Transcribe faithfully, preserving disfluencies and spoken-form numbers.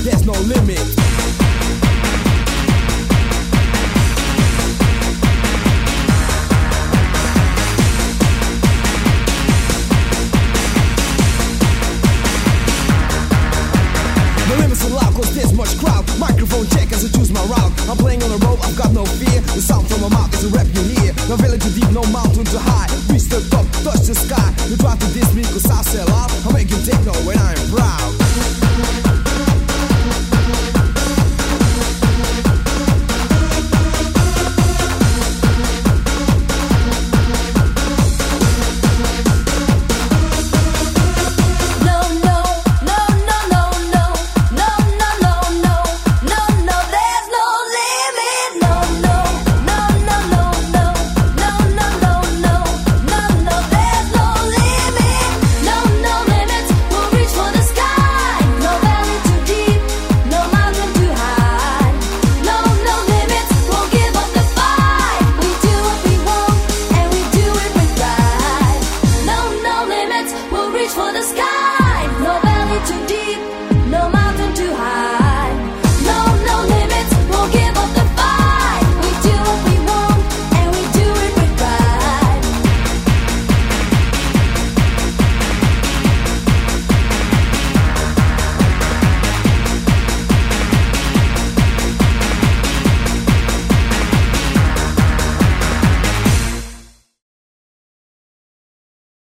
there's no limit. The limits are loud cause there's much crowd. Microphone check as I choose my route. I'm playing on the road, I've got no fear. The sound from my mouth is a rap you hear. No village too deep, no mountain too high. Reach the top, touch the sky. You try to diss me cause I sell out.